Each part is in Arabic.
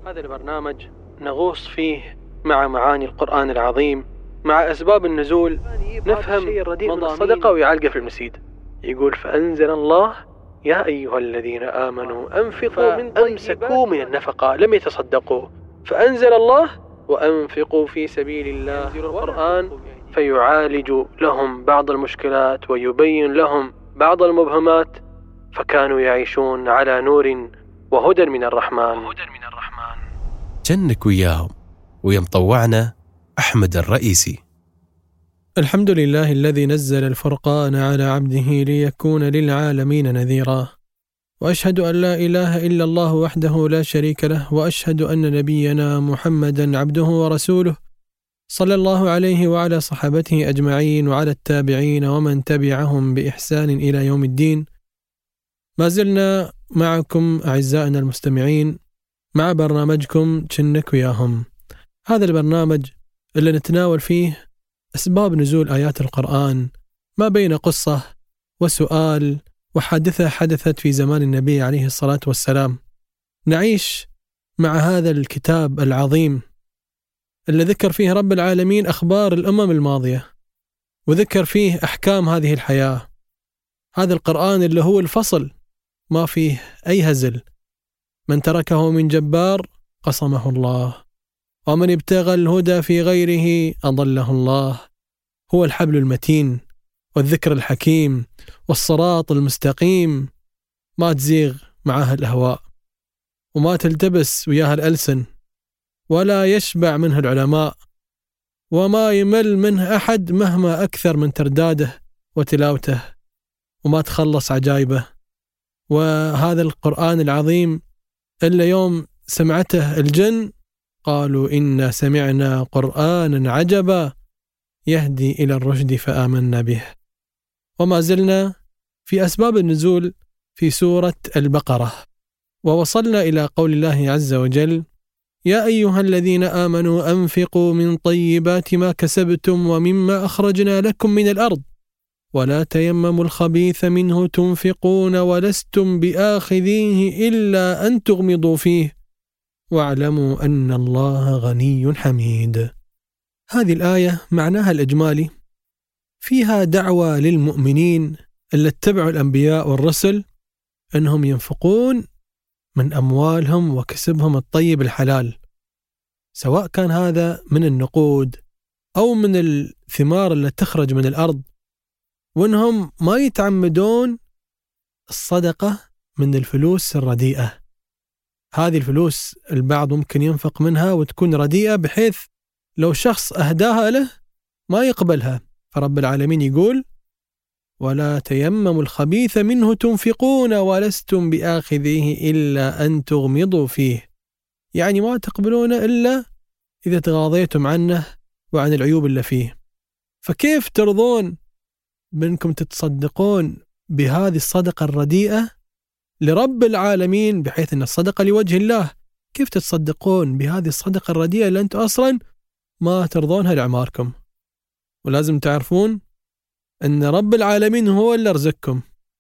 هذا البرنامج نغوص فيه مع معاني القرآن العظيم، مع أسباب النزول، نفهم مضى الصدقة ويعلق في المسيد. يقول: فأنزل الله يا أيها الذين آمنوا أنفقوا من أمسكوا من النفقة، لم يتصدقوا، فأنزل الله وأنفقوا في سبيل الله القرآن فيعالج لهم بعض المشكلات ويبين لهم بعض المبهمات، فكانوا يعيشون على نور وهدى من الرحمن. جنك وياهم ويمطوعنا أحمد الرئيسي. الحمد لله الذي نزل الفرقان على عبده ليكون للعالمين نذيرا، وأشهد أن لا إله إلا الله وحده لا شريك له، وأشهد أن نبينا محمدا عبده ورسوله صلى الله عليه وعلى صحابته أجمعين وعلى التابعين ومن تبعهم بإحسان إلى يوم الدين. ما زلنا معكم أعزائنا المستمعين مع برنامجكم جنك وياهم، هذا البرنامج اللي نتناول فيه أسباب نزول آيات القرآن ما بين قصة وسؤال وحادثة حدثت في زمان النبي عليه الصلاة والسلام. نعيش مع هذا الكتاب العظيم اللي ذكر فيه رب العالمين أخبار الأمم الماضية، وذكر فيه أحكام هذه الحياة. هذا القرآن اللي هو الفصل، ما فيه أي هزل. من تركه من جبار قصمه الله، ومن ابتغى الهدى في غيره أضله الله. هو الحبل المتين والذكر الحكيم والصراط المستقيم، ما تزيغ معها الأهواء وما تلتبس وياها الألسن، ولا يشبع منه العلماء، وما يمل منه أحد مهما أكثر من ترداده وتلاوته، وما تخلص عجائبه. وهذا القرآن العظيم إلا يوم سمعته الجن قالوا إنا سمعنا قرآنا عجبا يهدي إلى الرشد فآمنا به. وما زلنا في أسباب النزول في سورة البقرة، ووصلنا إلى قول الله عز وجل: يا أيها الذين آمنوا أنفقوا من طيبات ما كسبتم ومما أخرجنا لكم من الأرض ولا تيمموا الخبيث منه تنفقون ولستم بآخذيه إلا أن تغمضوا فيه واعلموا أن الله غني حميد. هذه الآية معناها الإجمالي فيها دعوة للمؤمنين اللي اتبعوا الأنبياء والرسل أنهم ينفقون من أموالهم وكسبهم الطيب الحلال، سواء كان هذا من النقود أو من الثمار اللي تخرج من الأرض، وأنهم ما يتعمدون الصدقة من الفلوس الرديئة. هذه الفلوس البعض ممكن ينفق منها وتكون رديئة بحيث لو شخص أهداها له ما يقبلها، فرب العالمين يقول: ولا تيمموا الخبيث منه تنفقون ولستم بآخذيه إلا أن تغمضوا فيه، يعني ما تقبلونه إلا إذا تغاضيتم عنه وعن العيوب اللي فيه. فكيف ترضون بأنكم تتصدقون بهذه الصدقة الرديئة لرب العالمين بحيث أن الصدقة لوجه الله؟ كيف تتصدقون بهذه الصدقة الرديئة اللي أنتم أصلا ما ترضونها لعماركم؟ ولازم تعرفون أن رب العالمين هو اللي رزقكم،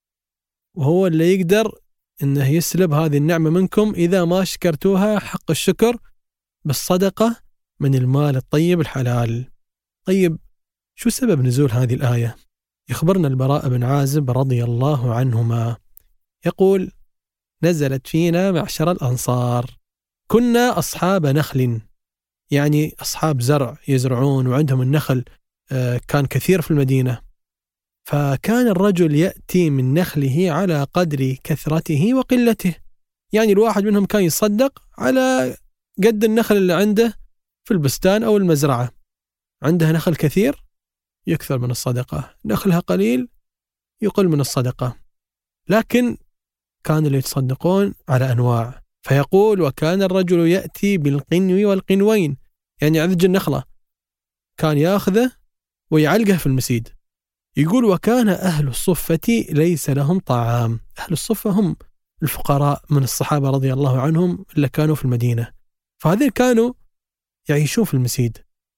وهو اللي يقدر أنه يسلب هذه النعمة منكم إذا ما شكرتوها حق الشكر بالصدقة من المال الطيب الحلال. طيب، شو سبب نزول هذه الآية؟ يخبرنا البراء بن عازب رضي الله عنهما يقول: نزلت فينا معشر الأنصار، كنا أصحاب نخل، يعني أصحاب زرع يزرعون وعندهم النخل كان كثير في المدينة، فكان الرجل يأتي من نخله على قدر كثرته وقلته، يعني الواحد منهم كان يصدق على قد النخل اللي عنده في البستان أو المزرعة. عنده نخل كثير يكثر من الصدقة، نخلها قليل يقل من الصدقة. لكن كانوا اللي يتصدقون على أنواع، فيقول: وكان الرجل يأتي بالقنو والقنوين، يعني عذج النخلة كان يأخذه ويعلقه في المسيد. يقول: وكان أهل الصفة ليس لهم طعام. أهل الصفة هم الفقراء من الصحابة رضي الله عنهم اللي كانوا في المدينة، فهذين كانوا يعيشون في المسيد،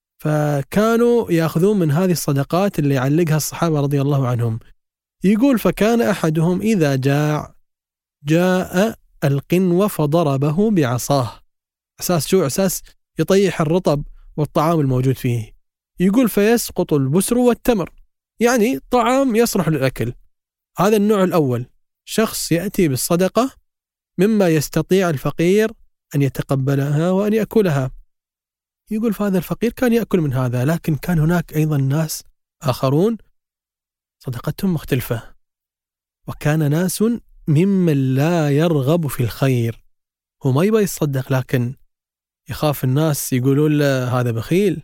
فكانوا يأخذون من هذه الصدقات اللي يعلقها الصحابة رضي الله عنهم. يقول: فكان أحدهم إذا جاء القنو فضربه بعصاه، أساس شو؟ أساس يطيح الرطب والطعام الموجود فيه. يقول فيسقط البسر والتمر، يعني طعام يصلح للأكل. هذا النوع الأول، شخص يأتي بالصدقة مما يستطيع الفقير أن يتقبلها وأن يأكلها. يقول فهذا الفقير كان يأكل من هذا، لكن كان هناك أيضا ناس آخرون صدقتهم مختلفة، وكان ناس ممن لا يرغب في الخير. هو ما يبغى يصدق، لكن يخاف الناس يقولون له هذا بخيل،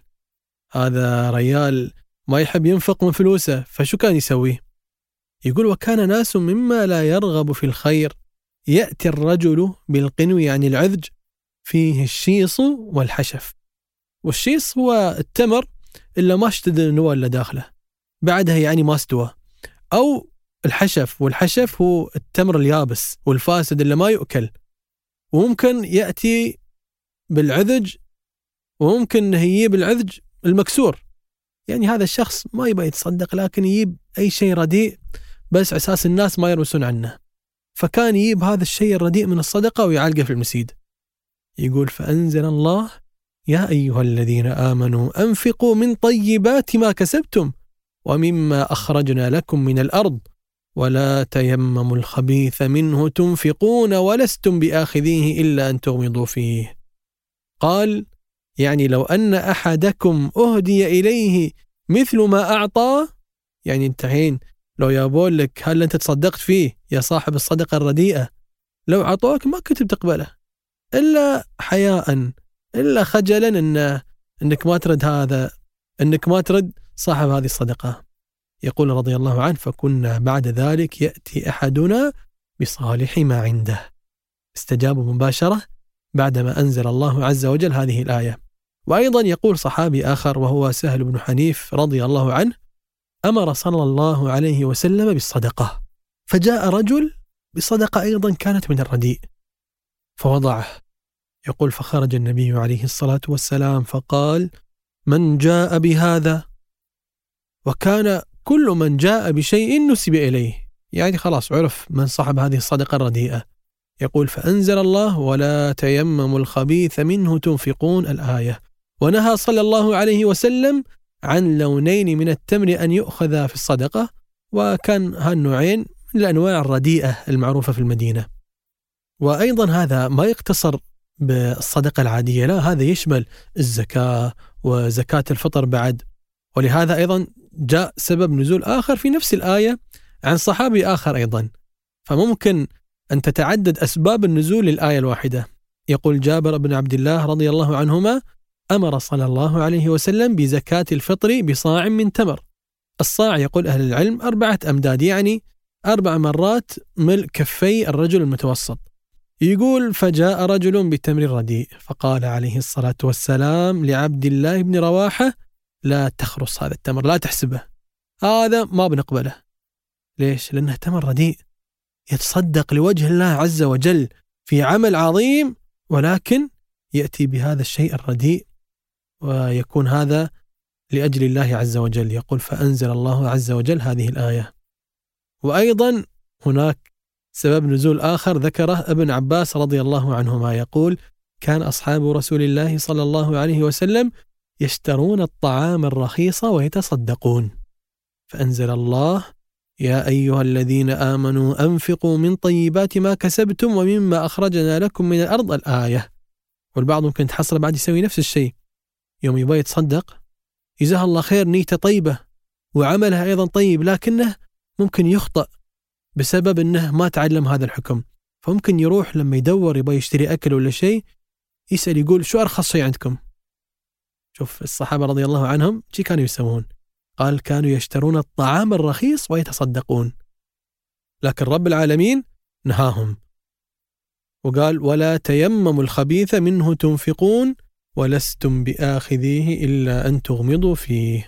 هذا ريال ما يحب ينفق من فلوسه، فشو كان يسوي؟ يقول وكان ناس مما لا يرغب في الخير يأتي الرجل بالقنو، يعني العذج فيه الشيص والحشف. والشيص هو التمر إلا ما اشتد النوى اللي داخله، بعدها يعني ما استوى. أو الحشف، والحشف هو التمر اليابس والفاسد اللي ما يؤكل. وممكن يأتي بالعذج، وممكن يجيب العذج المكسور. يعني هذا الشخص ما يبغى يتصدق، لكن يجيب أي شيء رديء بس أساس الناس ما يرمسون عنه. فكان يجيب هذا الشيء الرديء من الصدقة ويعلقه في المسيد. يقول فأنزل الله يا أيها الذين آمنوا أنفقوا من طيبات ما كسبتم ومما أخرجنا لكم من الأرض ولا تيمموا الخبيث منه تنفقون ولستم بآخذيه إلا أن تغمضوا فيه. قال يعني لو أن أحدكم أهدي إليه مثل ما أعطى، يعني انتهين لو يقول لك هل أنت تصدقت فيه يا صاحب الصدقة الرديئة، لو عطوك ما كنت بتقبله إلا حياء، إلا خجلا إنك ما ترد هذا، إنك ما ترد صاحب هذه الصدقة. يقول رضي الله عنه فكنا بعد ذلك يأتي أحدنا بصالح ما عنده. استجابوا مباشرة بعدما أنزل الله عز وجل هذه الآية. وأيضا يقول صحابي آخر وهو سهل بن حنيف رضي الله عنه أمر صلى الله عليه وسلم بالصدقة، فجاء رجل بصدقة أيضا كانت من الرديء فوضعه. يقول فخرج النبي عليه الصلاة والسلام فقال من جاء بهذا، وكان كل من جاء بشيء نسب إليه، يعني خلاص عرف من صاحب هذه الصدقة الرديئة. يقول فأنزل الله ولا تيمموا الخبيث منه تنفقون الآية، ونهى صلى الله عليه وسلم عن لونين من التمر أن يؤخذ في الصدقة، وكان هالنوعين من الأنواع الرديئة المعروفة في المدينة. وأيضا هذا ما يقتصر بالصدقة العادية، لا، هذا يشمل الزكاة وزكاة الفطر بعد. ولهذا أيضا جاء سبب نزول آخر في نفس الآية عن صحابي آخر أيضا، فممكن أن تتعدد أسباب النزول للآية الواحدة. يقول جابر بن عبد الله رضي الله عنهما أمر صلى الله عليه وسلم بزكاة الفطر بصاع من تمر. الصاع يقول أهل العلم 4 أمداد، يعني 4 مرات ملء كفي الرجل المتوسط. يقول فجاء رجل بتمر رديء فقال عليه الصلاة والسلام لعبد الله بن رواحة لا تخرص هذا التمر، لا تحسبه، هذا ما بنقبله. ليش؟ لأنه تمر رديء يتصدق لوجه الله عز وجل في عمل عظيم، ولكن يأتي بهذا الشيء الرديء ويكون هذا لأجل الله عز وجل. يقول فأنزل الله عز وجل هذه الآية. وأيضا هناك سبب نزول آخر ذكره ابن عباس رضي الله عنهما، يقول كان أصحاب رسول الله صلى الله عليه وسلم يشترون الطعام الرخيص ويتصدقون، فأنزل الله يا أيها الذين آمنوا أنفقوا من طيبات ما كسبتم ومما أخرجنا لكم من الأرض الآية. والبعض ممكن تحصل بعد يسوي نفس الشيء، يوم يبغى يتصدق جزاه الله خير، نيته طيبة وعملها أيضا طيب، لكنه ممكن يخطأ بسبب أنه ما تعلم هذا الحكم. فممكن يروح لما يدور يبغى يشتري أكل ولا شيء يسأل يقول شو أرخص شيء عندكم؟ شوف الصحابة رضي الله عنهم شي كانوا يسوون، قال كانوا يشترون الطعام الرخيص ويتصدقون، لكن رب العالمين نهاهم وقال ولا تيمموا الخبيث منه تنفقون ولستم بآخذيه إلا أن تغمضوا فيه.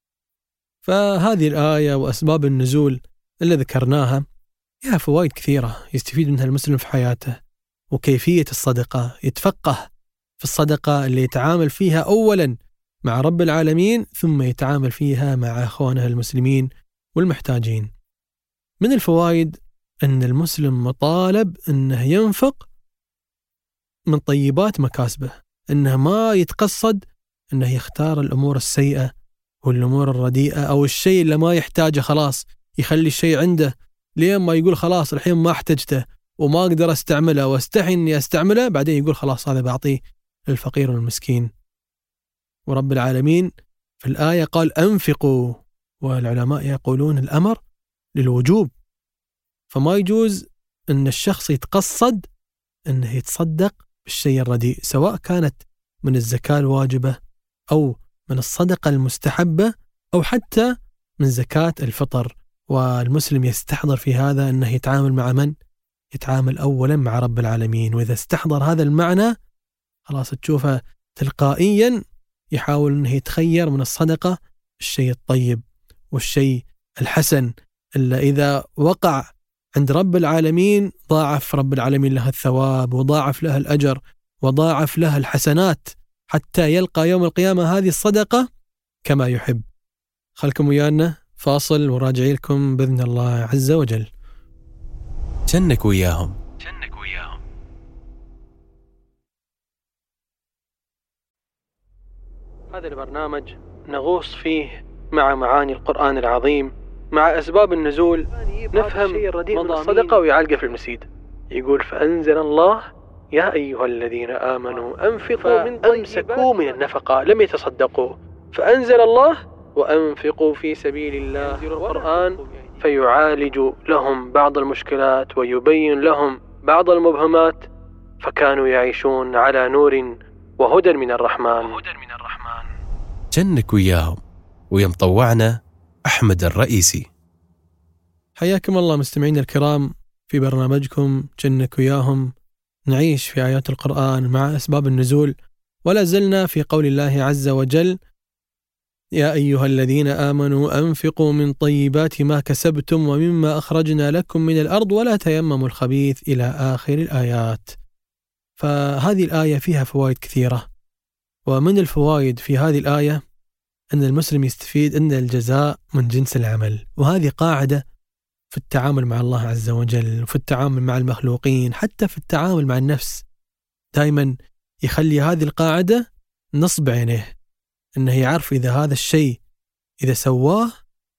فهذه الآية وأسباب النزول اللي ذكرناها فيها فوائد كثيرة يستفيد منها المسلم في حياته، وكيفية الصدقة، يتفقه في الصدقة اللي يتعامل فيها أولا مع رب العالمين ثم يتعامل فيها مع أخوانه المسلمين والمحتاجين. من الفوائد أن المسلم مطالب أنه ينفق من طيبات مكاسبه، إنه ما يتقصد إنه يختار الأمور السيئة والأمور الرديئة أو الشيء اللي ما يحتاجه، خلاص يخلي الشيء عنده لين ما يقول خلاص الحين ما احتجته وما أقدر استعمله واستحي إني استعمله، بعدين يقول خلاص هذا بعطيه للفقير والمسكين. ورب العالمين في الآية قال أنفقوا، والعلماء يقولون الأمر للوجوب، فما يجوز أن الشخص يتقصد أنه يتصدق بالشيء الرديء، سواء كانت من الزكاة الواجبة أو من الصدقة المستحبة أو حتى من زكاة الفطر. والمسلم يستحضر في هذا أنه يتعامل مع من؟ يتعامل أولا مع رب العالمين، وإذا استحضر هذا المعنى خلاص تشوفه تلقائيا يحاول أنه يتخير من الصدقة الشيء الطيب والشيء الحسن إلا إذا وقع عند رب العالمين ضاعف رب العالمين له الثواب وضاعف له الأجر وضاعف له الحسنات حتى يلقى يوم القيامة هذه الصدقة كما يحب. خلكم ويانا فاصل وراجعي لكم بإذن الله عز وجل. جنك وياهم. هذا البرنامج نغوص فيه مع معاني القرآن العظيم، مع أسباب النزول، نفهم مضامين الصدقة ويعلق في المسيد. يقول فأنزل الله يا أيها الذين آمنوا أنفقوا من أمسكوا من النفقة لم يتصدقوا، فأنزل الله وأنفقوا في سبيل الله القرآن فيعالج لهم بعض المشكلات ويبين لهم بعض المبهمات، فكانوا يعيشون على نور وهدى من الرحمن. جنك وياهم، ويا مطوعنا أحمد الرئيسي. حياكم الله مستمعين الكرام في برنامجكم جنك وياهم، نعيش في آيات القرآن مع أسباب النزول، ولا زلنا في قول الله عز وجل يا أيها الذين آمنوا أنفقوا من طيبات ما كسبتم ومما أخرجنا لكم من الأرض ولا تيمموا الخبيث إلى آخر الآيات. فهذه الآية فيها فوائد كثيرة، ومن الفوائد في هذه الآية أن المسلم يستفيد أن الجزاء من جنس العمل، وهذه قاعدة في التعامل مع الله عز وجل وفي التعامل مع المخلوقين، حتى في التعامل مع النفس دائما يخلي هذه القاعدة نصب عينيه، أنه يعرف إذا هذا الشيء إذا سواه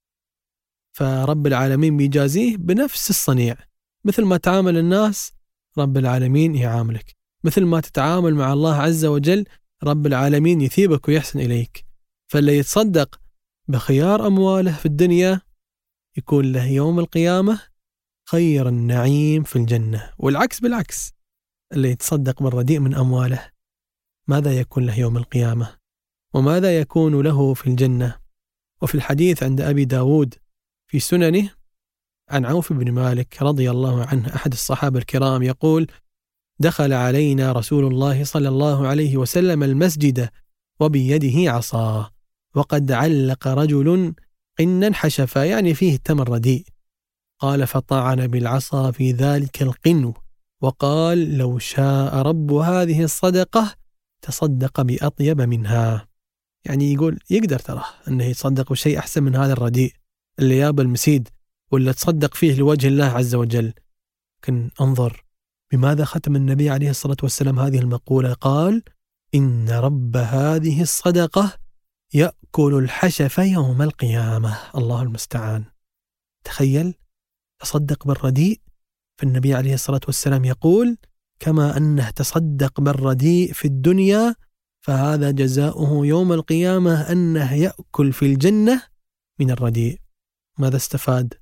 فرب العالمين بيجازيه بنفس الصنيع، مثل ما تعامل الناس رب العالمين يعاملك، مثل ما تتعامل مع الله عز وجل رب العالمين يثيبك ويحسن إليك. فاللي يتصدق بخيار أمواله في الدنيا يكون له يوم القيامة خير النعيم في الجنة، والعكس بالعكس، اللي يتصدق بالرديء من أمواله ماذا يكون له يوم القيامة وماذا يكون له في الجنة؟ وفي الحديث عند أبي داود في سننه عن عوف بن مالك رضي الله عنه أحد الصحابة الكرام يقول دخل علينا رسول الله صلى الله عليه وسلم المسجد وبيده عصا وقد علق رجل قنا حشفا، يعني فيه تمر رديء، قال فطعن بالعصا في ذلك القن وقال لو شاء رب هذه الصدقة تصدق بأطيب منها. يعني يقول يقدر ترى أنه يتصدق بشيء أحسن من هذا الرديء اللي ياب المسيد ولا تصدق فيه لوجه الله عز وجل. لكن انظر بماذا ختم النبي عليه الصلاة والسلام هذه المقولة، قال إن رب هذه الصدقة يأكل الحشف يوم القيامة. الله المستعان. تخيل تصدق بالرديء، فالنبي عليه الصلاة والسلام يقول كما أنه تصدق بالرديء في الدنيا فهذا جزاؤه يوم القيامة أنه يأكل في الجنة من الرديء. ماذا استفاد؟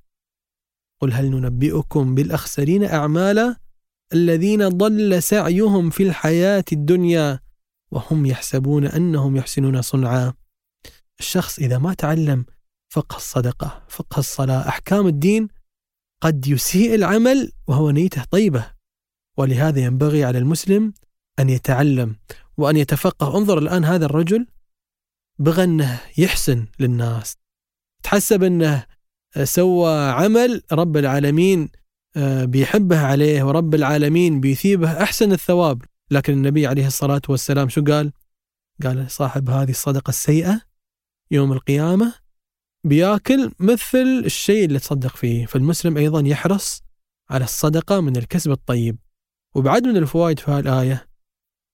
قل هل ننبئكم بالأخسرين أعمالا الذين ضل سعيهم في الحياة الدنيا وهم يحسبون أنهم يحسنون صنعا. الشخص إذا ما تعلم فقه الصدقة، فقه الصلاة، أحكام الدين، قد يسيء العمل وهو نيته طيبة، ولهذا ينبغي على المسلم أن يتعلم وأن يتفقه. انظر الآن هذا الرجل بغى أنه يحسن للناس، تحسب أنه سوى عمل رب العالمين بيحبه عليه ورب العالمين بيثيبه أحسن الثواب، لكن النبي عليه الصلاة والسلام شو قال؟ قال صاحب هذه الصدقة السيئة يوم القيامة بياكل مثل الشيء اللي تصدق فيه. فالمسلم أيضا يحرص على الصدقة من الكسب الطيب. وبعد من الفوائد في هذه الآية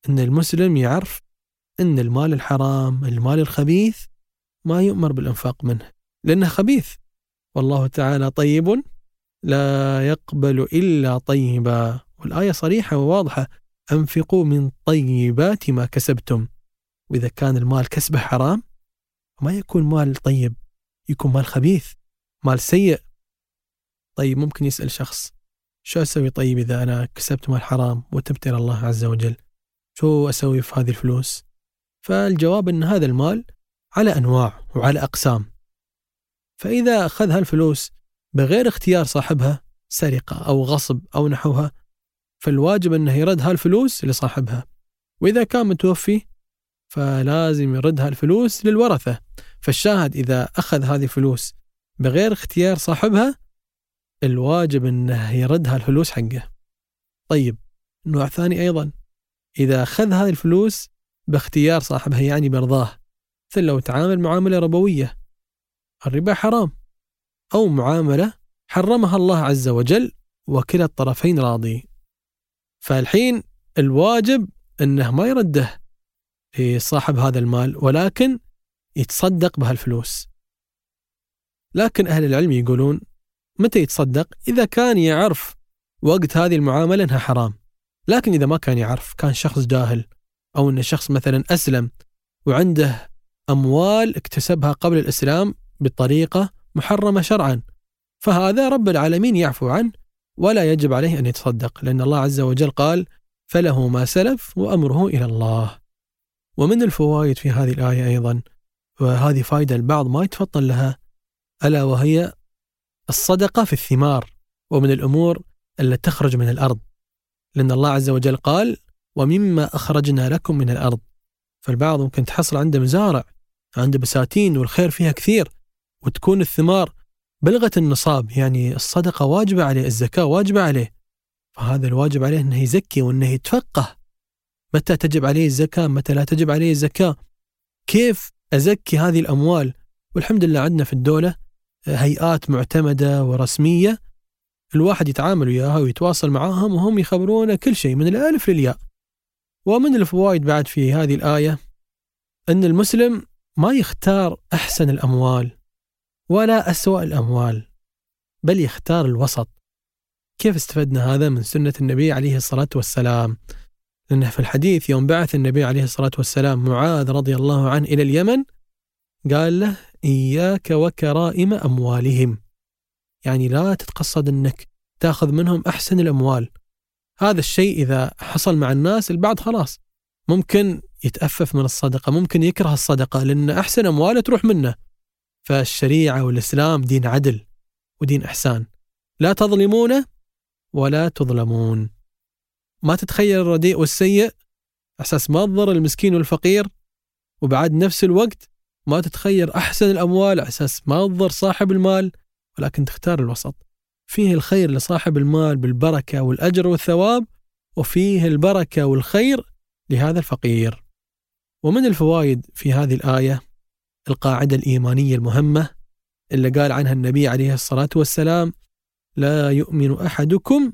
أن المسلم يعرف أن المال الحرام، المال الخبيث، ما يؤمر بالإنفاق منه لأنه خبيث. والله تعالى طيب لا يقبل إلا طيبا، والآية صريحة وواضحة: أنفقوا من طيبات ما كسبتم. وإذا كان المال كسبه حرام ما يكون مال طيب، يكون مال خبيث، مال سيء. طيب ممكن يسأل شخص: شو أسوي طيب إذا أنا كسبت مال حرام وتبت إلى الله عز وجل؟ شو أسوي في هذه الفلوس؟ فالجواب أن هذا المال على أنواع وعلى أقسام. فإذا أخذ هالفلوس بغير اختيار صاحبها، سرقة أو غصب أو نحوها، فالواجب أنه يرد هالفلوس لصاحبها. وإذا كان متوفي فلازم يرد هالفلوس للورثة. فالشاهد إذا أخذ هذه الفلوس بغير اختيار صاحبها، الواجب أنه يرد هالفلوس حقه. طيب نوع ثاني أيضا: إذا أخذ هذه الفلوس باختيار صاحبها، يعني برضاه، مثل لو تعامل معاملة ربوية، الربا حرام، أو معاملة حرمها الله عز وجل وكلا الطرفين راضي، فالحين الواجب أنه ما يرده لصاحب هذا المال ولكن يتصدق بهالفلوس. لكن أهل العلم يقولون متى يتصدق؟ إذا كان يعرف وقت هذه المعاملة أنها حرام. لكن إذا ما كان يعرف، كان شخص جاهل، أو أن شخص مثلا أسلم وعنده أموال اكتسبها قبل الإسلام بطريقة محرمة شرعا، فهذا رب العالمين يعفو عنه ولا يجب عليه أن يتصدق، لأن الله عز وجل قال: فله ما سلف وأمره إلى الله. ومن الفوائد في هذه الآية أيضا، وهذه فائدة البعض ما يتفطن لها، ألا وهي الصدقة في الثمار ومن الأمور التي تخرج من الأرض، لأن الله عز وجل قال: ومما أخرجنا لكم من الأرض. فالبعض ممكن تحصل عنده مزارع، عنده بساتين والخير فيها كثير، وتكون الثمار بلغت النصاب، يعني الصدقة واجبة عليه، الزكاة واجبة عليه، فهذا الواجب عليه أنه يزكي وأنه يتفقه متى تجب عليه الزكاة، متى لا تجب عليه الزكاة، كيف أزكي هذه الأموال. والحمد لله عندنا في الدولة هيئات معتمدة ورسمية الواحد يتعامل وياها ويتواصل معاهم وهم يخبرونه كل شيء من الألف للياء. ومن الفوائد بعد في هذه الآية أن المسلم ما يختار أحسن الأموال ولا أسوأ الأموال، بل يختار الوسط. كيف استفدنا هذا؟ من سنة النبي عليه الصلاة والسلام، لأنه في الحديث يوم بعث النبي عليه الصلاة والسلام معاذ رضي الله عنه إلى اليمن قال له: إياك وكرائم أموالهم، يعني لا تتقصد أنك تأخذ منهم أحسن الأموال. هذا الشيء إذا حصل مع الناس البعض خلاص ممكن يتأفف من الصدقة، ممكن يكره الصدقة لأن أحسن أمواله تروح منه. فالشريعة والإسلام دين عدل ودين إحسان، لا تظلمون ولا تظلمون. ما تتخيل الرديء والسيء أساس ما تضر المسكين والفقير، وبعد نفس الوقت ما تتخير أحسن الأموال أساس ما تضر صاحب المال، ولكن تختار الوسط. فيه الخير لصاحب المال بالبركة والأجر والثواب، وفيه البركة والخير لهذا الفقير. ومن الفوائد في هذه الآية القاعدة الإيمانية المهمة اللي قال عنها النبي عليه الصلاة والسلام: لا يؤمن أحدكم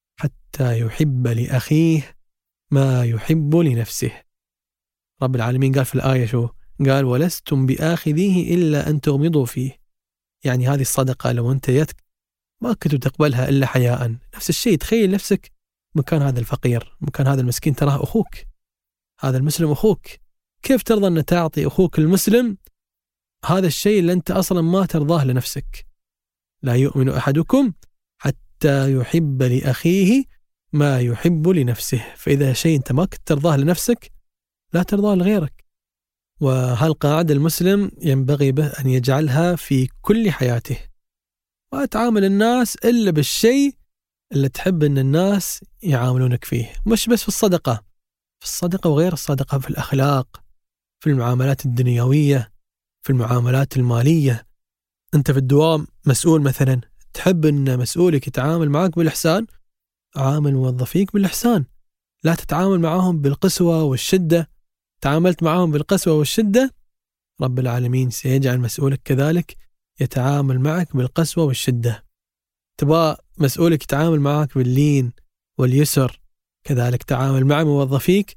حتى يحب لأخيه ما يحب لنفسه. رب العالمين قال في الآية شو؟ قال: ولستم بآخذيه إلا أن تغمضوا فيه. يعني هذه الصدقة لو أنت يدك ما كنت تقبلها إلا حياء. نفس الشيء تخيل نفسك مكان هذا الفقير، مكان هذا المسكين، تراه أخوك، هذا المسلم أخوك، كيف ترضى أن تعطي أخوك المسلم هذا الشيء اللي أنت أصلا ما ترضاه لنفسك؟ لا يؤمن أحدكم حتى يحب لأخيه ما يحب لنفسه. فإذا شيء أنت ما كنت ترضاه لنفسك لا ترضاه لغيرك. وهالقاعدة المسلم ينبغي به أن يجعلها في كل حياته، وأتعامل الناس إلا بالشيء اللي تحب أن الناس يعاملونك فيه، مش بس في الصدقة، في الصدقة وغير الصدقة، في الأخلاق، في المعاملات الدنيوية، في المعاملات المالية. أنت في الدوام مسؤول مثلا، تحب أن مسؤولك يتعامل معك بالإحسان، عامل موظفيك بالإحسان، لا تتعامل معهم بالقسوة والشدة. تعاملت معهم بالقسوة والشدة رب العالمين سيجعل مسؤولك كذلك يتعامل معك بالقسوة والشدة. تبغى مسؤولك يتعامل معك باللين واليسر، كذلك تعامل مع موظفيك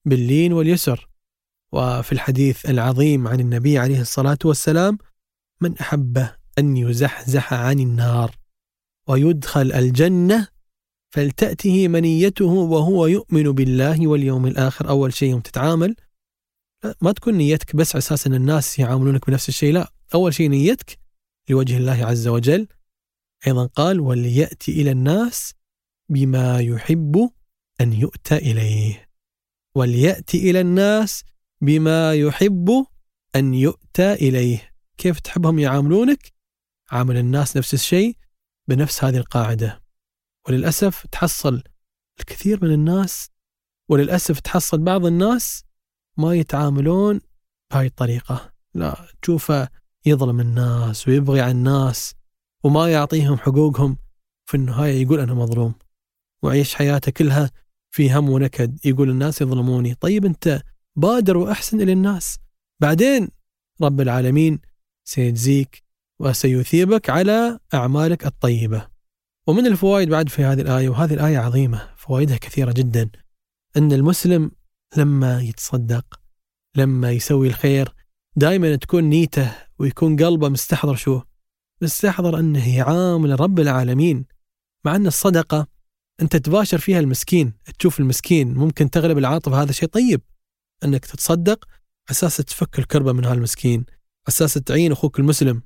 باللين واليسر. وفي الحديث العظيم عن النبي عليه الصلاة والسلام: من أحب أن يزحزح عن النار ويدخل الجنة فلتأته منيته وهو يؤمن بالله واليوم الآخر. أول شيء يوم تتعامل ما تكون نيتك بس على أساس أن الناس يعاملونك بنفس الشيء، لا، أول شيء نيتك لوجه الله عز وجل. أيضا قال: وليأتي إلى الناس بما يحب أن يؤتى إليه. وليأتي إلى الناس بما يحب أن يؤتى إليه. كيف تحبهم يعاملونك؟ عامل الناس نفس الشيء بنفس هذه القاعدة. وللأسف تحصل الكثير من الناس، وللأسف تحصل بعض الناس ما يتعاملون بهاي الطريقة، لا، تشوفه يظلم الناس ويبغي على الناس وما يعطيهم حقوقهم، في النهاية يقول أنا مظلوم وعيش حياته كلها في هم ونكد، يقول الناس يظلموني. طيب أنت بادر وأحسن إلى الناس، بعدين رب العالمين سيجزيك وسيثيبك على أعمالك الطيبة. ومن الفوائد بعد في هذه الآية، وهذه الآية عظيمة، فوائدها كثيرة جدا، أن المسلم لما يتصدق، لما يسوي الخير، دائما تكون نيته ويكون قلبه مستحضر شو؟ مستحضر أنه يعامل رب العالمين. مع أن الصدقة أنت تباشر فيها المسكين، تشوف المسكين، ممكن تغلب العاطفة، هذا شيء طيب أنك تتصدق أساس تفك الكربة من هالمسكين، أساس تعين أخوك المسلم.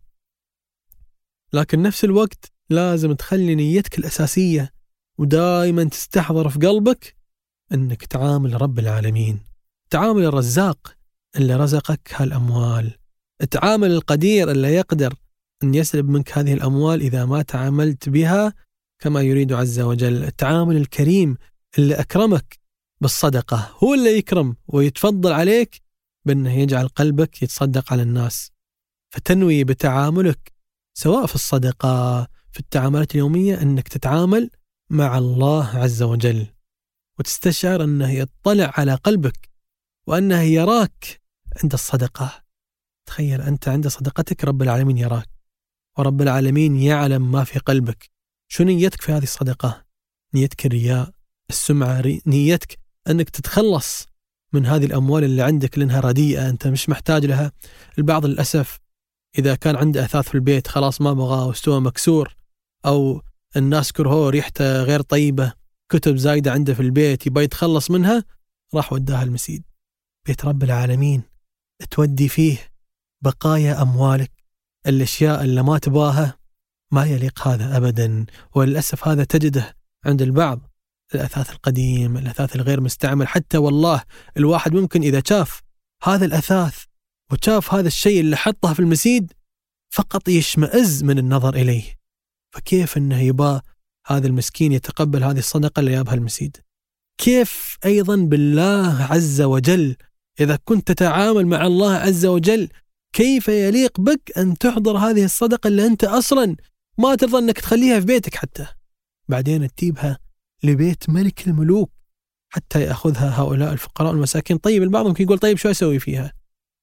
لكن نفس الوقت لازم تخلي نيتك الأساسية ودائما تستحضر في قلبك أنك تعامل رب العالمين، تعامل الرزاق اللي رزقك هالأموال، تعامل القدير اللي يقدر أن يسلب منك هذه الأموال إذا ما تعاملت بها كما يريد عز وجل، التعامل الكريم اللي أكرمك بالصدقة، هو اللي يكرم ويتفضل عليك بأنه يجعل قلبك يتصدق على الناس. فتنوي بتعاملك سواء في الصدقة، في التعاملات اليومية، أنك تتعامل مع الله عز وجل، وتستشعر أنه يطلع على قلبك وأنه يراك عند الصدقة. تخيل أنت عند صدقتك رب العالمين يراك، ورب العالمين يعلم ما في قلبك. شو نيتك في هذه الصدقة؟ نيتك الرياء، السمعة، نيتك أنك تتخلص من هذه الأموال اللي عندك لأنها رديئة، أنت مش محتاج لها. البعض للأسف إذا كان عنده أثاث في البيت خلاص ما بغاه واستوى مكسور، أو الناس كرهوه ريحته غير طيبة، كتب زايدة عنده في البيت يبغى يتخلص منها، راح وداها المسيد. بيت رب العالمين تودي فيه بقايا أموالك، الأشياء اللي ما تباها، ما يليق هذا أبدا. وللأسف هذا تجده عند البعض، الأثاث القديم، الأثاث الغير مستعمل. حتى والله الواحد ممكن إذا شاف هذا الأثاث وشاف هذا الشيء اللي حطه في المسيد فقط يشمئز من النظر إليه، فكيف أنه يبا هذا المسكين يتقبل هذه الصدقة اللي يابها المسيد؟ كيف أيضا بالله عز وجل؟ إذا كنت تتعامل مع الله عز وجل كيف يليق بك أن تحضر هذه الصدقة اللي أنت أصلا ما ترضى أنك تخليها في بيتك، حتى بعدين تجيبها لبيت ملك الملوك حتى يأخذها هؤلاء الفقراء والمساكين. طيب البعض ممكن يقول طيب شو أسوي فيها؟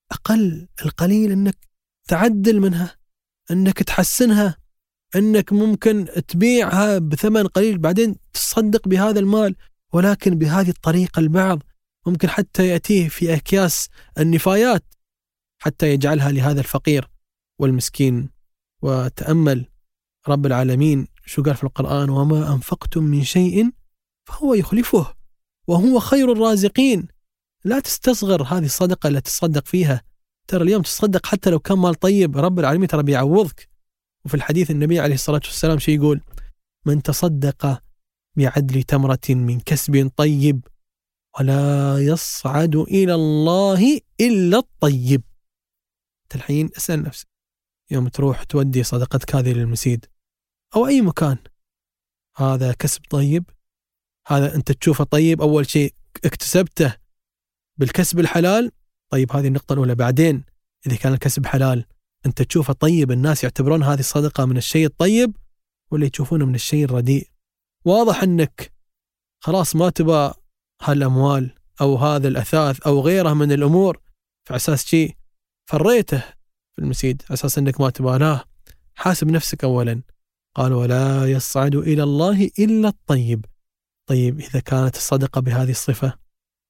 القليل أنك تعدل منها، أنك تحسنها، أنك ممكن تبيعها بثمن قليل بعدين تصدق بهذا المال. ولكن بهذه الطريقة البعض ممكن حتى يأتيه في أكياس النفايات حتى يجعلها لهذا الفقير والمسكين. وتأمل رب العالمين شو قال في القرآن: وما أنفقتم من شيء فهو يخلفه وهو خير الرازقين. لا تستصغر هذه الصدقة اللي تصدق فيها، ترى اليوم تصدق حتى لو كان مال طيب رب العالمين ترى بيعوضك. وفي الحديث النبي عليه الصلاة والسلام شيء يقول: من تصدق بعدل تمرة من كسب طيب ولا يصعد إلى الله إلا الطيب. الحين اسأل نفسك يوم تروح تودي صدقتك هذه للمسيد أو أي مكان، هذا كسب طيب؟ هذا أنت تشوفه طيب؟ أول شيء اكتسبته بالكسب الحلال، طيب هذه النقطة الأولى. بعدين إذا كان الكسب حلال أنت تشوفه طيب، الناس يعتبرون هذه الصدقة من الشيء الطيب ولا يشوفونه من الشيء الرديء؟ واضح أنك خلاص ما تبى هالأموال أو هذا الأثاث أو غيره من الأمور، فعساس شيء فريته في المسيد أساس أنك ما تبى. لا، حاسب نفسك أولا. قال: ولا يصعد إلى الله إلا الطيب. طيب إذا كانت الصدقة بهذه الصفة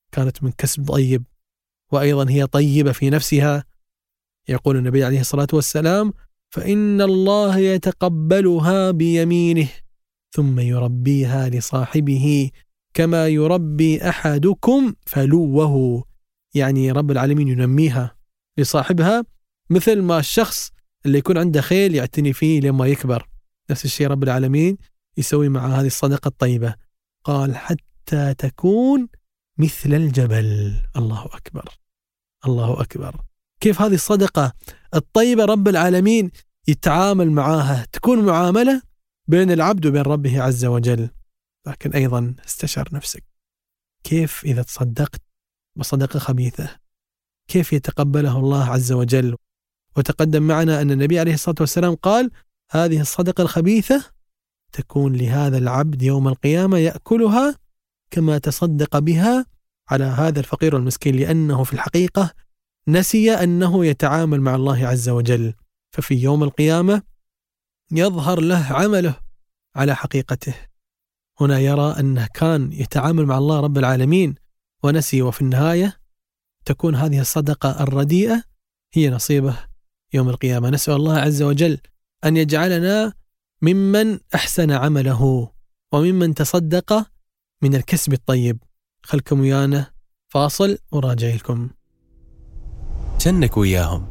كانت من كسب طيب، وأيضا هي طيبة في نفسها. يقول النبي عليه الصلاة والسلام: فإن الله يتقبلها بيمينه ثم يربيها لصاحبه كما يربي أحدكم فلوه. يعني رب العالمين ينميها لصاحبها مثل ما الشخص اللي يكون عنده خيل يعتني فيه لما يكبر، نفس الشيء رب العالمين يسوي مع هذه الصدقة الطيبة. قال: حتى تكون مثل الجبل. الله أكبر، الله أكبر. كيف هذه الصدقة الطيبة رب العالمين يتعامل معاها، تكون معاملة بين العبد وبين ربه عز وجل. لكن أيضا استشعر نفسك، كيف إذا تصدقت بصدقة خبيثة كيف يتقبله الله عز وجل؟ وتقدم معنا أن النبي عليه الصلاة والسلام قال: هذه الصدقة الخبيثة تكون لهذا العبد يوم القيامة يأكلها كما تصدق بها على هذا الفقير والمسكين، لأنه في الحقيقة نسي أنه يتعامل مع الله عز وجل، ففي يوم القيامة يظهر له عمله على حقيقته. هنا يرى أنه كان يتعامل مع الله رب العالمين ونسي، وفي النهاية تكون هذه الصدقة الرديئة هي نصيبه يوم القيامة. نسأل الله عز وجل أن يجعلنا ممن أحسن عمله وممن تصدق من الكسب الطيب. خلكم ويانا فاصل وراجع لكم. جنك وياهم.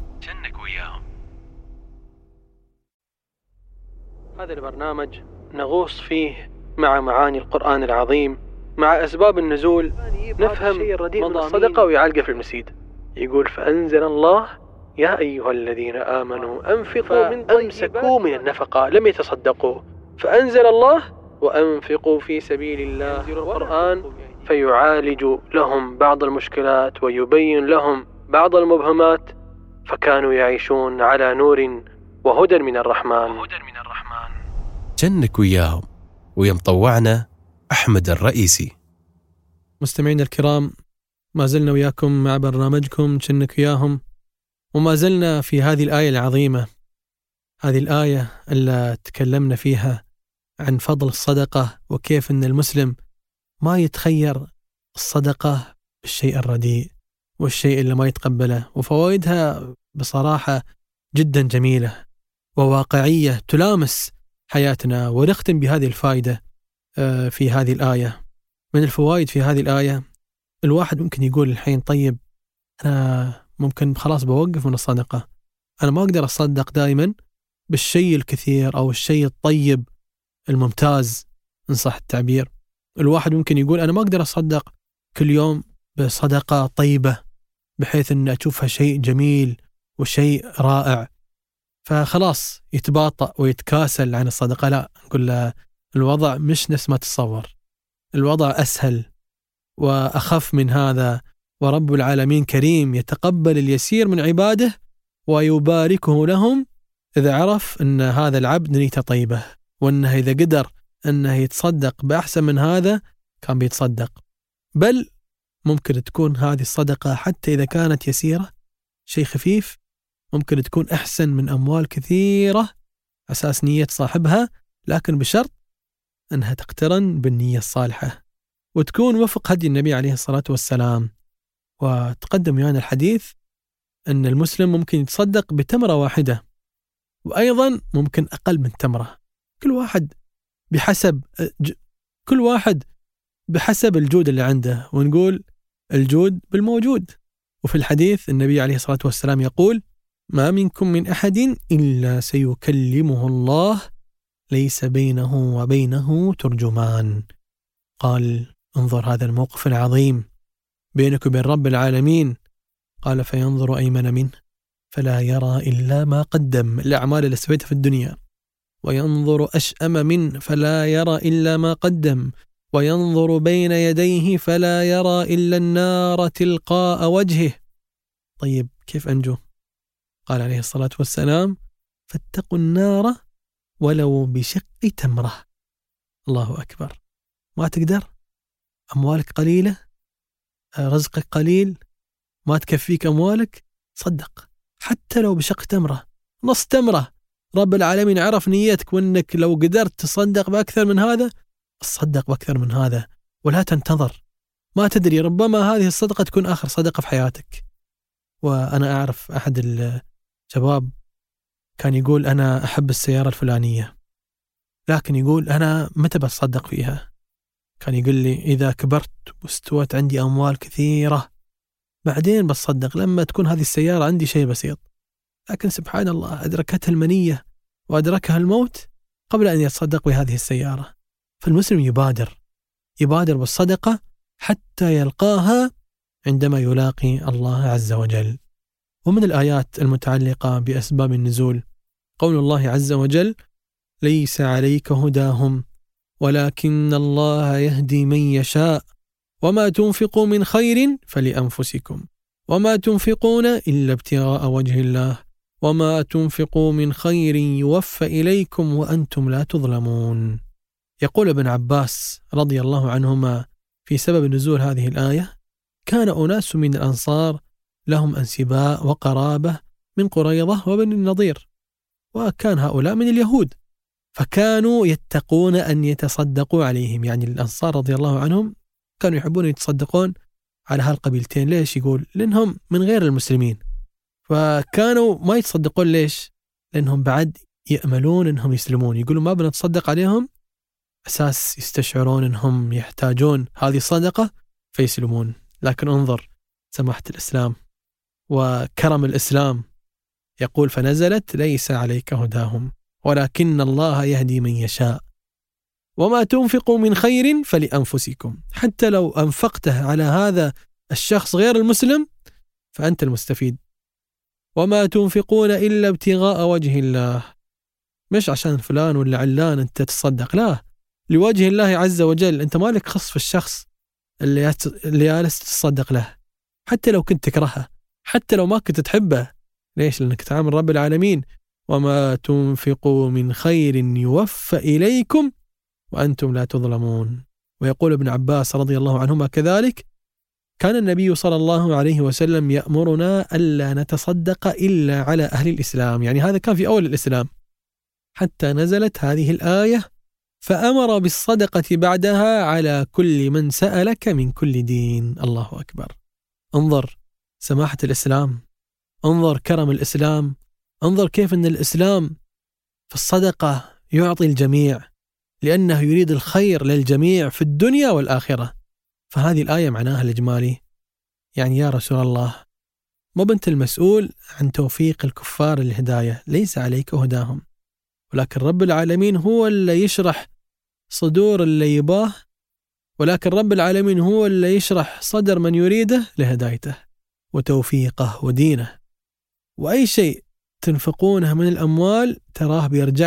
هذا البرنامج نغوص فيه مع معاني القرآن العظيم، مع أسباب النزول، نفهم مضى الصدقة ويعلق في المسيد. يقول: فأنزل الله يا أيها الذين آمنوا أنفقوا من أمسكوا من النفقة لم يتصدقوا، فأنزل الله وأنفقوا في سبيل الله القرآن فيعالج لهم بعض المشكلات ويبين لهم بعض المبهمات، فكانوا يعيشون على نور وهدى من الرحمن. جنك وياهم، ويا مطوعنا أحمد الرئيسي. مستمعين الكرام، ما زلنا وياكم مع برنامجكم جنك وياهم، وما زلنا في هذه الآية العظيمة، هذه الآية اللي تكلمنا فيها عن فضل الصدقة، وكيف أن المسلم ما يتخير الصدقة بالشيء الرديء والشيء اللي ما يتقبله، وفوائدها بصراحة جدا جميلة وواقعية تلامس حياتنا. ونختم بهذه الفائدة في هذه الآية. من الفوائد في هذه الآية، الواحد ممكن يقول الحين: طيب أنا ممكن خلاص بوقف من الصدقة، أنا ما أقدر أصدق دائما بالشيء الكثير أو الشيء الطيب الممتاز إن صح التعبير. الواحد ممكن يقول: أنا ما أقدر أصدق كل يوم بصدقة طيبة بحيث أن أشوفها شيء جميل وشيء رائع، فخلاص يتباطأ ويتكاسل عن الصدقة. لا، نقول له الوضع مش نفس ما تتصور، الوضع أسهل وأخف من هذا، ورب العالمين كريم يتقبل اليسير من عباده ويباركه لهم إذا عرف أن هذا العبد نيته طيبة، وأنه إذا قدر أنه يتصدق بأحسن من هذا كان بيتصدق. بل ممكن تكون هذه الصدقة حتى إذا كانت يسيرة، شيء خفيف، ممكن تكون أحسن من أموال كثيرة أساس نية صاحبها، لكن بشرط أنها تقترن بالنية الصالحة وتكون وفق هدي النبي عليه الصلاة والسلام. وتقدم يعني الحديث أن المسلم ممكن يتصدق بتمرة واحدة، وأيضا ممكن أقل من تمرة، كل واحد بحسب الجود اللي عنده، ونقول الجود بالموجود. وفي الحديث النبي عليه الصلاة والسلام يقول: ما منكم من أحد إلا سيكلمه الله ليس بينه وبينه ترجمان. قال: انظر هذا الموقف العظيم بينك وبين رب العالمين. قال: فينظر أيمن منه فلا يرى إلا ما قدم، الأعمال اللي سويتها في الدنيا، وينظر أشأم منه فلا يرى إلا ما قدم، وينظر بين يديه فلا يرى إلا النار تلقاء وجهه. طيب كيف أنجو؟ قال عليه الصلاة والسلام: فاتقوا النار ولو بشق تمرة. الله أكبر. ما تقدر؟ أموالك قليلة، رزقك قليل، ما تكفيك أموالك، صدق حتى لو بشق تمرة، نص تمرة. رب العالمين عرف نيتك، وأنك لو قدرت تصدق بأكثر من هذا، تصدق بأكثر من هذا، ولا تنتظر ما تدري، ربما هذه الصدقة تكون آخر صدقة في حياتك. وأنا أعرف أحد الشباب كان يقول أنا أحب السيارة الفلانية، لكن يقول أنا متى بتصدق فيها؟ كان يقول لي إذا كبرت واستوت عندي أموال كثيرة بعدين بتصدق، لما تكون هذه السيارة عندي شيء بسيط. لكن سبحان الله أدركتها المنية وأدركها الموت قبل أن يتصدق بهذه السيارة. فالمسلم يبادر بالصدقة حتى يلقاها عندما يلاقي الله عز وجل. ومن الآيات المتعلقة بأسباب النزول قول الله عز وجل: ليس عليك هداهم ولكن الله يهدي من يشاء وما تنفقوا من خير فلأنفسكم وما تنفقون إلا ابتغاء وجه الله وما تنفقوا من خير يوفى إليكم وأنتم لا تظلمون. يقول ابن عباس رضي الله عنهما في سبب نزول هذه الآية: كان أناس من الأنصار لهم أنسباء وقرابة من قريظة وبني النضير، وكان هؤلاء من اليهود، فكانوا يتقون أن يتصدقوا عليهم. يعني الأنصار رضي الله عنهم كانوا يحبون يتصدقون على هالقبيلتين. ليش؟ يقول لأنهم من غير المسلمين، فكانوا ما يتصدقون. ليش؟ لأنهم بعد يأملون أنهم يسلمون، يقولوا ما بنتصدق عليهم أساس يستشعرون أنهم يحتاجون هذه الصدقة فيسلمون. لكن انظر سماحة الإسلام وكرم الإسلام، يقول: فنزلت ليس عليك هداهم ولكن الله يهدي من يشاء وما تنفقوا من خير فلأنفسكم. حتى لو أنفقته على هذا الشخص غير المسلم فأنت المستفيد. وما تنفقون إلا ابتغاء وجه الله، مش عشان فلان ولا علان أنت تصدق، لا، لوجه الله عز وجل. أنت مالك خص في الشخص اللي جالس تصدق له، حتى لو كنت تكرهه، حتى لو ما كنت تحبه. ليش؟ لأنك تعامل رب العالمين: وما تنفقوا من خير يوفى إليكم وأنتم لا تظلمون. ويقول ابن عباس رضي الله عنهما كذلك: كان النبي صلى الله عليه وسلم يأمرنا ألا نتصدق إلا على أهل الإسلام. يعني هذا كان في أول الإسلام، حتى نزلت هذه الآية: فأمر بالصدقة بعدها على كل من سألك من كل دين. الله أكبر. انظر سماحة الإسلام، انظر كرم الإسلام، انظر كيف أن الإسلام في الصدقة يعطي الجميع لأنه يريد الخير للجميع في الدنيا والآخرة. فهذه الآية معناها الإجمالي يعني يا رسول الله، ما بنت المسؤول عن توفيق الكفار للهداية، ليس عليك هداهم، ولكن رب العالمين هو اللي يشرح صدور اللي يباه، ولكن رب العالمين هو اللي يشرح صدر من يريده لهدايته وتوفيقه ودينه. وأي شيء تنفقونه من الأموال تراه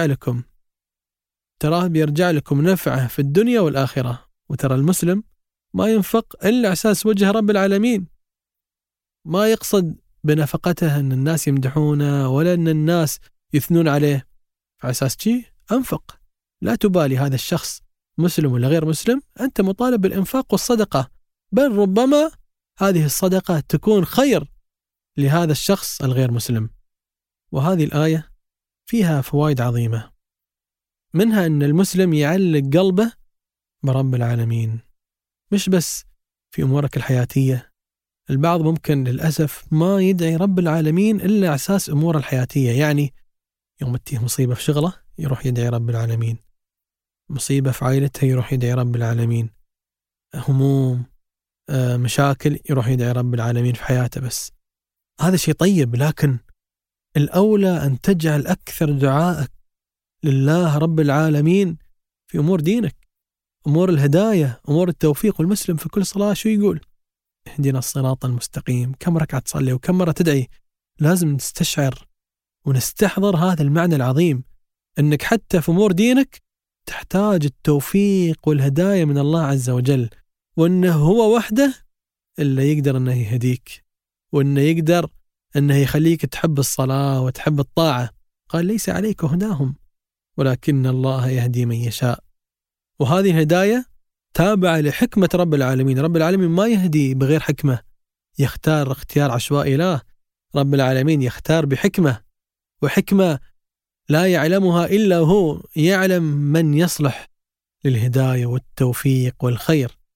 بيرجع لكم نفعه في الدنيا والآخرة. وترى المسلم ما ينفق إلا أساس وجه رب العالمين، ما يقصد بنفقته أن الناس يمدحونه ولا أن الناس يثنون عليه، فأساس شيء أنفق، لا تبالي هذا الشخص مسلم ولا غير مسلم، أنت مطالب بالإنفاق والصدقة، بل ربما هذه الصدقة تكون خير لهذا الشخص الغير مسلم. وهذه الآية فيها فوائد عظيمة، منها أن المسلم يعلق قلبه برب العالمين، مش بس في أمورك الحياتية. البعض ممكن للأسف ما يدعي رب العالمين إلا على أساس أمور الحياتية، يعني يوم تيه مصيبة في شغله يروح يدعي رب العالمين، مصيبة في عائلته يروح يدعي رب العالمين، هموم مشاكل يروح يدعي رب العالمين في حياته. بس هذا شيء طيب، لكن الأولى أن تجعل أكثر دعائك لله رب العالمين في أمور دينك، أمور الهداية، أمور التوفيق. والمسلم في كل صلاة شو يقول؟ اهدنا الصراط المستقيم. كم ركعة تصلي وكم مرة تدعي؟ لازم نستشعر ونستحضر هذا المعنى العظيم، أنك حتى في أمور دينك تحتاج التوفيق والهداية من الله عز وجل، وأنه هو وحده اللي يقدر أنه يهديك، وأنه يقدر أنه يخليك تحب الصلاة وتحب الطاعة. قال: ليس عليك هداهم ولكن الله يهدي من يشاء. وهذه الهداية تابعة لحكمة رب العالمين. رب العالمين ما يهدي بغير حكمة، يختار اختيار عشوائي، لا، رب العالمين يختار بحكمة، وحكمة لا يعلمها إلا هو، يعلم من يصلح للهداية والتوفيق والخير.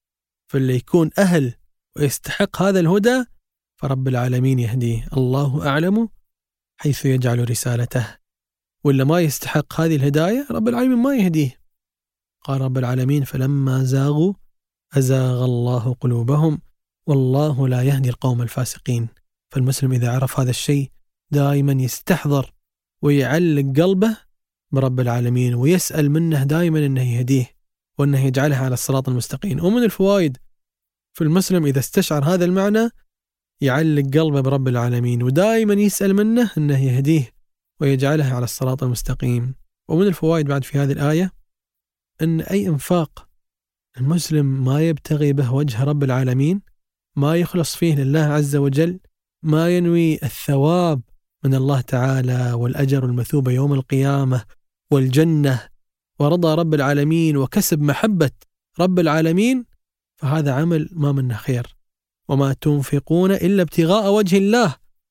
فاللي يكون أهل ويستحق هذا الهدى فرب العالمين يهديه. الله أعلم حيث يجعل رسالته. ولا ما يستحق هذه الهداية رب العالمين ما يهديه. قال رب العالمين فلما زاغوا أزاغ الله قلوبهم والله لا يهدي القوم الفاسقين. فالمسلم إذا عرف هذا الشيء دائما يستحضر ويعلق قلبه برب العالمين ويسأل منه دائما أنه يهديه وأنه يجعلها على الصراط المستقيم. ومن الفوائد في المسلم إذا استشعر هذا المعنى يعلق قلبه برب العالمين ودائما يسأل منه أنه يهديه ويجعلها على الصراط المستقيم. ومن الفوائد بعد في هذه الآية أن أي إنفاق المسلم ما يبتغي به وجه رب العالمين، ما يخلص فيه لله عز وجل، ما ينوي الثواب من الله تعالى والأجر المثوبة يوم القيامة والجنة ورضا رب العالمين وكسب محبة رب العالمين، فهذا عمل ما منه خير. وما تنفقون إلا ابتغاء وجه الله.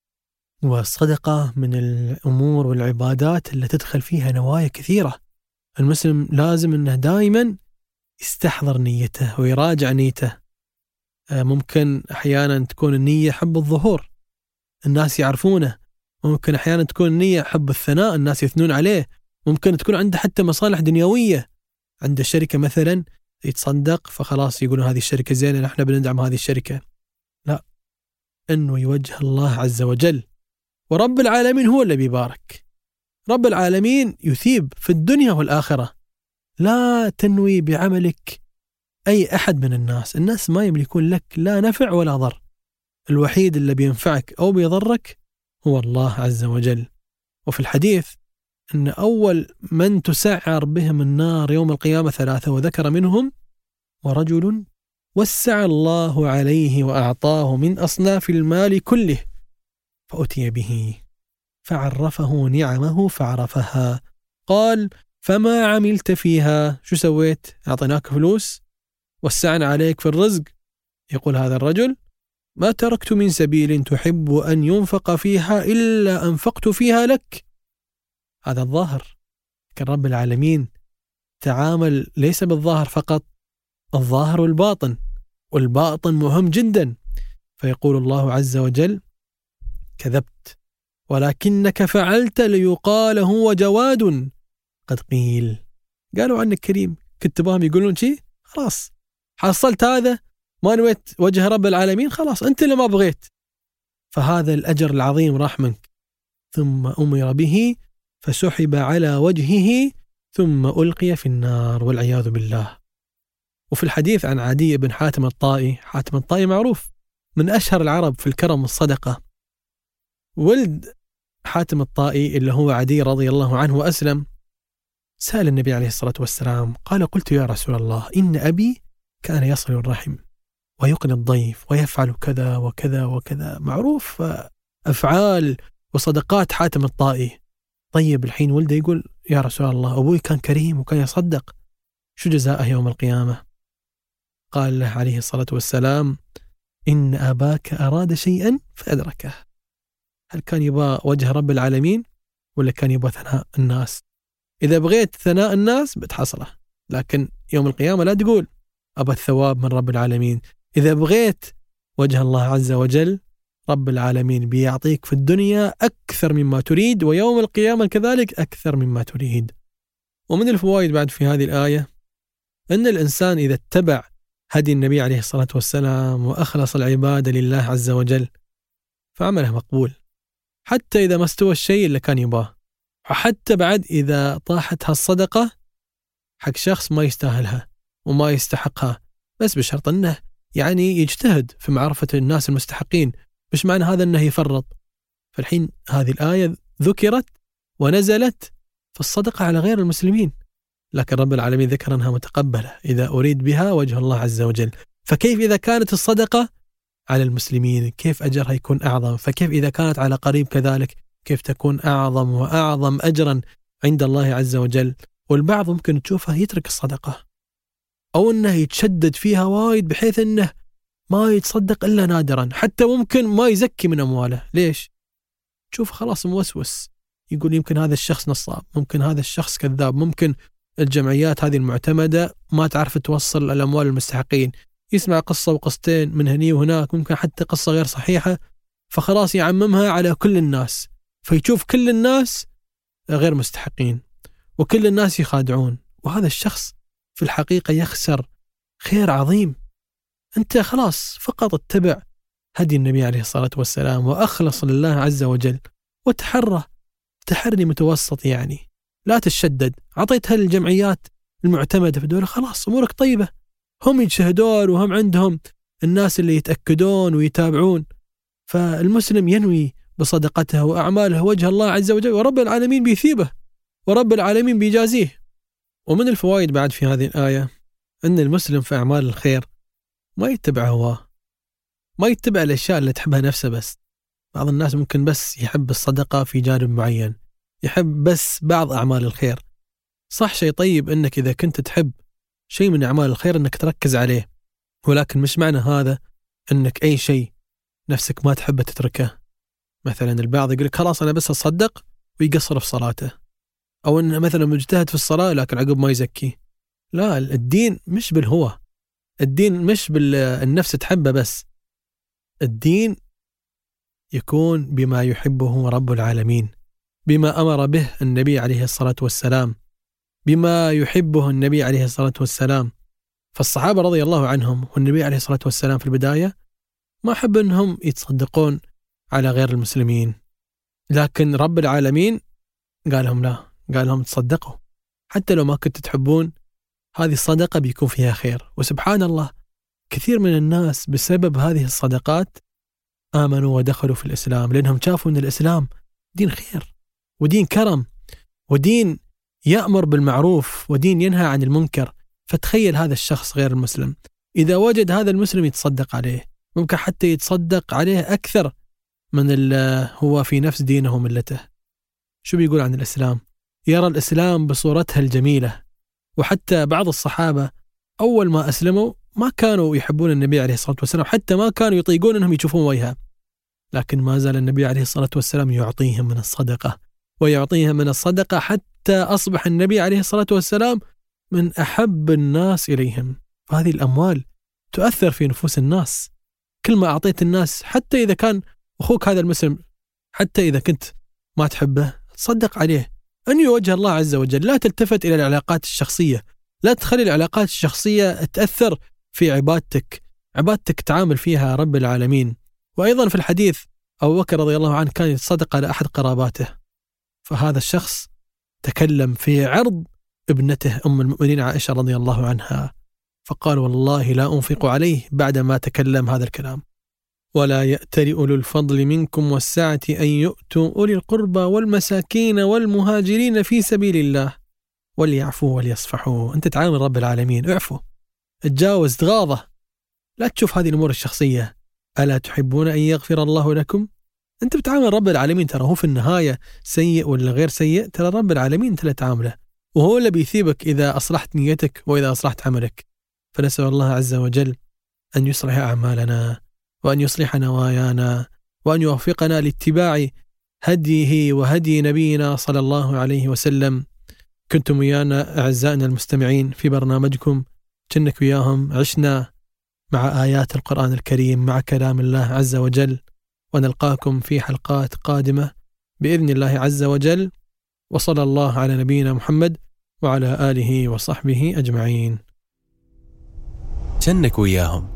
والصدقة من الأمور والعبادات اللي تدخل فيها نوايا كثيرة. المسلم لازم أنه دائما يستحضر نيته ويراجع نيته. ممكن أحيانا تكون النية حب الظهور الناس يعرفونه، ممكن أحيانا تكون النية حب الثناء الناس يثنون عليه، ممكن تكون عنده حتى مصالح دنيوية، عنده شركة مثلا يتصدق فخلاص يقولون هذه الشركة زينة نحن بندعم هذه الشركة. لا، إنه يوجه الله عز وجل، ورب العالمين هو اللي بيبارك. رب العالمين يثيب في الدنيا والآخرة. لا تنوي بعملك أي أحد من الناس ما يملكون لك لا نفع ولا ضر. الوحيد اللي بينفعك أو بيضرك هو الله عز وجل. وفي الحديث أن أول من تسعر بهم النار يوم القيامة 3، وذكر منهم ورجل وسع الله عليه وأعطاه من أصناف المال كله فأتي به فعرفه نعمه فعرفها قال فما عملت فيها؟ شو سويت؟ أعطيناك فلوس وسعنا عليك في الرزق. يقول هذا الرجل ما تركت من سبيل تحب أن ينفق فيها إلا أنفقت فيها لك. هذا الظاهر. كان رب العالمين تعامل ليس بالظاهر فقط، الظاهر والباطن، والباطن مهم جدا. فيقول الله عز وجل كذبت ولكنك فعلت ليقال هو جواد قد قيل. قالوا عنك كريم، كتبهم يقولون شيء، خلاص حصلت هذا، ما نويت وجه رب العالمين، خلاص أنت اللي ما بغيت. فهذا الأجر العظيم راح منك. ثم أمر به فسحب على وجهه ثم ألقي في النار والعياذ بالله. وفي الحديث عن عدي بن حاتم الطائي، حاتم الطائي معروف من أشهر العرب في الكرم والصدقة. ولد حاتم الطائي اللي هو عدي رضي الله عنه وأسلم سأل النبي عليه الصلاة والسلام قال قلت يا رسول الله إن أبي كان يصل الرحم ويقني الضيف ويفعل كذا وكذا وكذا، معروف أفعال وصدقات حاتم الطائي. طيب الحين ولده يقول يا رسول الله أبوي كان كريم وكان يصدق، شو جزاءه يوم القيامة؟ قال له عليه الصلاة والسلام إن أباك أراد شيئا فأدركه. هل كان يبغى وجه رب العالمين ولا كان يبغى ثناء الناس؟ إذا بغيت ثناء الناس بتحصله، لكن يوم القيامة لا تقول أبى الثواب من رب العالمين. إذا بغيت وجه الله عز وجل رب العالمين بيعطيك في الدنيا أكثر مما تريد، ويوم القيامة كذلك أكثر مما تريد. ومن الفوائد بعد في هذه الآية أن الإنسان إذا اتبع هدي النبي عليه الصلاة والسلام وأخلص العبادة لله عز وجل فعمله مقبول، حتى إذا ما استوى الشيء اللي كان يباه، وحتى بعد إذا طاحت هالصدقة حق شخص ما يستاهلها وما يستحقها، بس بشرط أنه يعني يجتهد في معرفة الناس المستحقين، مش معنى هذا أنه يفرط. فالحين هذه الآية ذكرت ونزلت في الصدقة على غير المسلمين، لكن رب العالمين ذكر أنها متقبلة إذا أريد بها وجه الله عز وجل. فكيف إذا كانت الصدقة على المسلمين كيف أجرها يكون أعظم؟ فكيف إذا كانت على قريب كذلك كيف تكون أعظم وأعظم أجرا عند الله عز وجل؟ والبعض ممكن تشوفها يترك الصدقة أو أنه يتشدد فيها وايد بحيث أنه ما يتصدق إلا نادرا، حتى ممكن ما يزكي من أمواله. ليش؟ تشوف خلاص موسوس، يقول يمكن هذا الشخص نصاب، ممكن هذا الشخص كذاب، ممكن الجمعيات هذه المعتمدة ما تعرف توصل الأموال المستحقين، يسمع قصة وقصتين من هني وهناك، ممكن حتى قصة غير صحيحة، فخلاص يعممها على كل الناس، فيشوف كل الناس غير مستحقين وكل الناس يخادعون، وهذا الشخص في الحقيقة يخسر خير عظيم. أنت خلاص فقط اتبع هدي النبي عليه الصلاة والسلام وأخلص لله عز وجل، تحري متوسط، يعني لا تشدد. عطيتها للجمعيات المعتمدة في الدولة، خلاص أمورك طيبة، هم يشهدون وهم عندهم الناس اللي يتأكدون ويتابعون. فالمسلم ينوي بصدقته وأعماله وجه الله عز وجل، ورب العالمين بيثيبه ورب العالمين بيجازيه. ومن الفوائد بعد في هذه الآية أن المسلم في أعمال الخير ما يتبع هواه، ما يتبع الأشياء اللي تحبها نفسه بس. بعض الناس ممكن بس يحب الصدقة في جانب معين، يحب بس بعض أعمال الخير. صح، شيء طيب أنك إذا كنت تحب شيء من أعمال الخير أنك تركز عليه، ولكن مش معنى هذا أنك أي شيء نفسك ما تحب تتركه. مثلا البعض يقول لك خلاص أنا بس أصدق ويقصر في صلاته، أو أنه مثلا مجتهد في الصلاة لكن عقب ما يزكي. لا، الدين مش بالهوى، الدين مش بالنفس تحبه بس، الدين يكون بما يحبه رب العالمين، بما أمر به النبي عليه الصلاة والسلام، بما يحبه النبي عليه الصلاة والسلام. فالصحابة رضي الله عنهم والنبي عليه الصلاة والسلام في البداية ما حب أنهم يتصدقون على غير المسلمين، لكن رب العالمين قال لهم لا، قال لهم تصدقوا حتى لو ما كنت تحبون، هذه الصدقة بيكون فيها خير. وسبحان الله كثير من الناس بسبب هذه الصدقات آمنوا ودخلوا في الإسلام، لأنهم شافوا أن الإسلام دين خير ودين كرم ودين يأمر بالمعروف ودين ينهى عن المنكر. فتخيل هذا الشخص غير المسلم إذا وجد هذا المسلم يتصدق عليه، ممكن حتى يتصدق عليه أكثر من اللي هو في نفس دينه وملته. شو بيقول عن الإسلام؟ يرى الإسلام بصورتها الجميلة. وحتى بعض الصحابة أول ما أسلموا ما كانوا يحبون النبي عليه الصلاة والسلام، حتى ما كانوا يطيقون أنهم يشوفون وجهه، لكن ما زال النبي عليه الصلاة والسلام يعطيهم من الصدقة ويعطيهم من الصدقة، حتى أصبح النبي عليه الصلاة والسلام من أحب الناس إليهم. فهذه الأموال تؤثر في نفوس الناس. كل ما أعطيت الناس، حتى إذا كان أخوك هذا المسلم، حتى إذا كنت ما تحبه، تصدق عليه أن يوجه الله عز وجل. لا تلتفت إلى العلاقات الشخصية، لا تخلي العلاقات الشخصية تأثر في عبادتك تعامل فيها رب العالمين. وأيضا في الحديث أبو بكر رضي الله عنه كان يتصدق على أحد قراباته، فهذا الشخص تكلم في عرض ابنته أم المؤمنين عائشة رضي الله عنها، فقال والله لا أنفق عليه بعدما تكلم هذا الكلام. ولا يأتل أولو الفضل منكم والسعة أن يؤتوا أولي القربى والمساكين والمهاجرين في سبيل الله وليعفوا وليصفحوا. أنت تعامل رب العالمين، اعفوا، اتجاوز، تغاضى، لا تشوف هذه الأمور الشخصية. ألا تحبون أن يغفر الله لكم؟ أنت بتعامل رب العالمين، ترى هو في النهاية سيء ولا غير سيء، ترى رب العالمين أنت لا تعامله، وهو اللي بيثيبك إذا أصلحت نيتك وإذا أصلحت عملك. فنسأل الله عز وجل أن يصلح أعمالنا وأن يصلح نوايانا وأن يوفقنا لاتباع هديه وهدي نبينا صلى الله عليه وسلم. كنتم ويانا أعزائنا المستمعين في برنامجكم كنك وياهم عشنا مع آيات القرآن الكريم، مع كلام الله عز وجل، ونلقاكم في حلقات قادمة بإذن الله عز وجل. وصلى الله على نبينا محمد وعلى آله وصحبه أجمعين. كنك وياهم